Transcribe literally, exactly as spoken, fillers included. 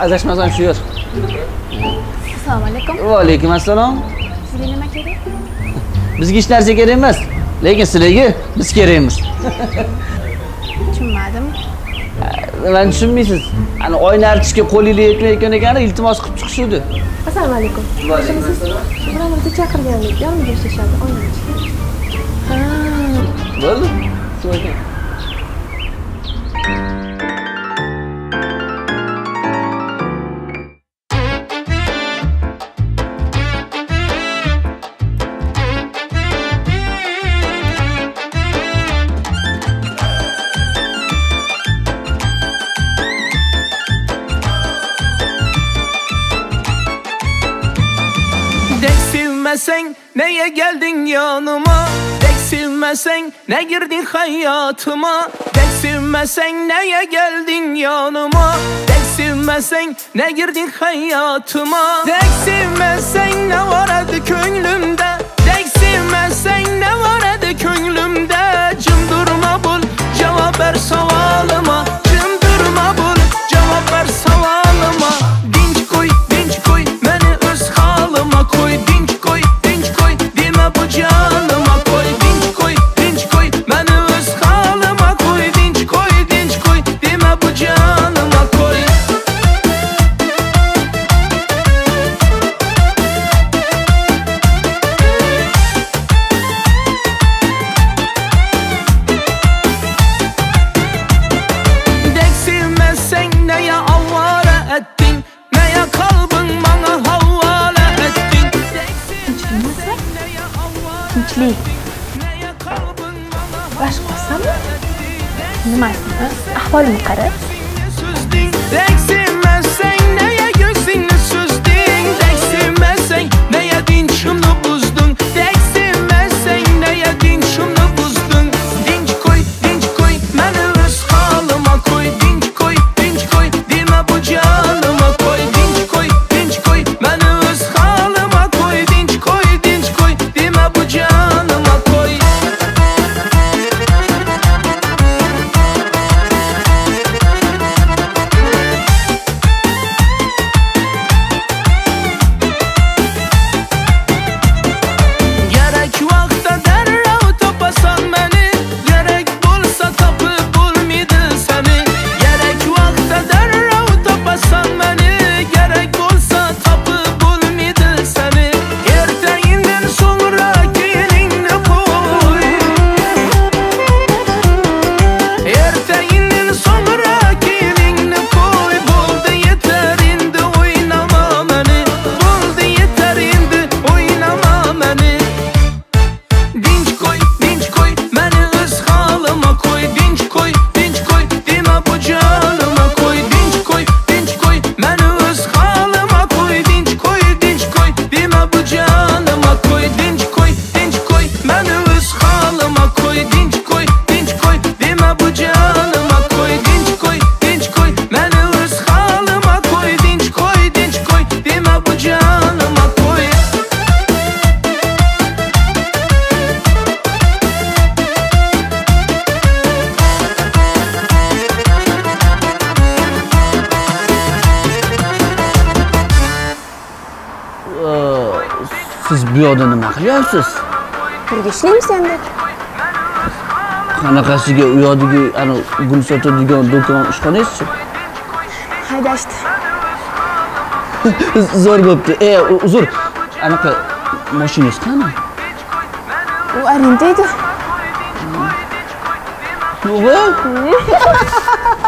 adashmasam shu yer. Assalomu alaykum. Va alaykum assalom. Sizga nima kerak? Bizga hech narsa kerak emas, lekin sizlarga biz kerakmiz. Tushunmadim. Nimani tushunmaysiz? Ana oyna artishga qo'lingiz yetmayotgan ekan, iltimos qilib chiqishdi. Assalomu alaykum. Va alaykum assalom. Birovni chaqirganlik, yonimga ishlashadi, o'ynashga. Ha. Bo'ldi. Shu ekan. Sevmesen neye geldin yanıma? Dek sevmesen ne girdin hayatıma? Dek sevmesen neye geldin yanıma? Dek sevmesen ne girdin hayatıma? Dek sevmesen ne var adı könlümde? Dek sevmesen ne var adı könlümde? Cım durma bul cevap ver savalıma. Cım durma bul cevap ver savalıma. Dinç koy dinç koy beni öz halıma koy. Dinç koy dinç koy deme bu canıma koy. Dinç koy dinç koy beni öz halıma koy. Dinç koy dinç koy deme bu canıma koy. Dek sevmezsen neye avare ettin? Neye kalbin bana havale ettin? Tinchlik. Boshqasami? Nimasini? Ahvolimni qara. Dek sevmezsen neye gözünü süzdün? Dek sevmezsen neye dinçimni buzdun? Dek sevmezsen neye dinçimni buzdun? Dinç koy dinç koy beni öz halıma koy. Dinç koy dinç koy deme bu canıma koy. Dinç koy dinç koy beni öz halıma koy. Dinç koy dinç koy deme bu canıma koy. Gerek vakta derrav topasan beni. Gerek bulsa tapıp bulmaydı seni. Gerek vakta derrav topasan beni. Gerek bulsa tapıp bulmaydı seni. Erteğinden sonra giyinini koy. Erteğinden sonra giyinini koy. Buldu yeter indi oynama beni. Buldu yeter indi oynama beni. Dinç koy, dinç koy, beni öz halıma koy. Dinç koy, dinç koy, deme bu canıma koy. Dinç koy, dinç koy, beni öz halıma koy. Dinç koy, dinç koy, deme bu canıma koy. Dinç koy, dinç koy, beni öz halıma koy. Dinç koy, dinç koy, deme bu canıma koy. Dinç koy, dinç koy, beni öz halıma koy. Dinç koy, dinç koy, deme bu canıma koy. Siz bu yerda nima qilyapsiz? Birga ishlaymiz endi. Qanaqasiga u yerdagi ana gul sotadigan do'kon ishxonangizchi? Haydashdi. Zo'r bo'pti. E, uzr. Anaqa mashinangiz qani? U arenda edi. Yo'q.